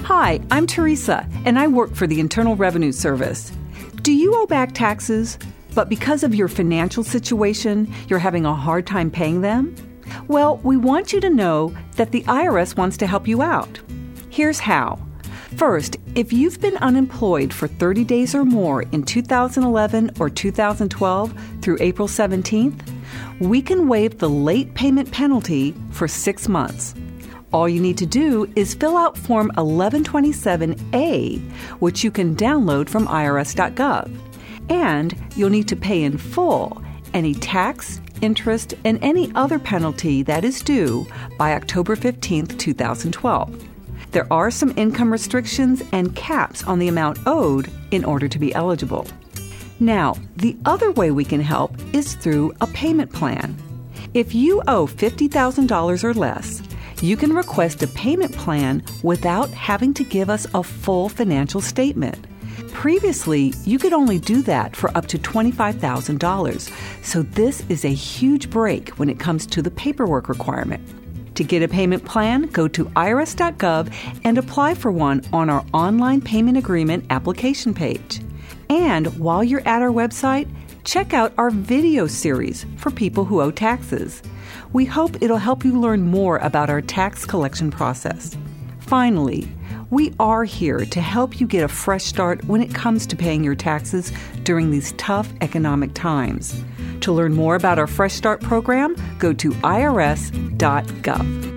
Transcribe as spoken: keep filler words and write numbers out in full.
Hi, I'm Teresa, and I work for the Internal Revenue Service. Do you owe back taxes, but because of your financial situation, you're having a hard time paying them? Well, we want you to know that the I R S wants to help you out. Here's how. First, if you've been unemployed for thirty days or more in two thousand eleven or two thousand twelve through April seventeenth, we can waive the late payment penalty for six months. All you need to do is fill out Form eleven twenty-seven A, which you can download from I R S dot gov. And you'll need to pay in full any tax, interest, and any other penalty that is due by October fifteenth, two thousand twelve. There are some income restrictions and caps on the amount owed in order to be eligible. Now, the other way we can help is through a payment plan. If you owe fifty thousand dollars or less, you can request a payment plan without having to give us a full financial statement. Previously, you could only do that for up to twenty-five thousand dollars, so this is a huge break when it comes to the paperwork requirement. To get a payment plan, go to I R S dot gov and apply for one on our online payment agreement application page. And while you're at our website, check out our video series for people who owe taxes. We hope it'll help you learn more about our tax collection process. Finally, we are here to help you get a fresh start when it comes to paying your taxes during these tough economic times. To learn more about our Fresh Start program, go to I R S dot gov.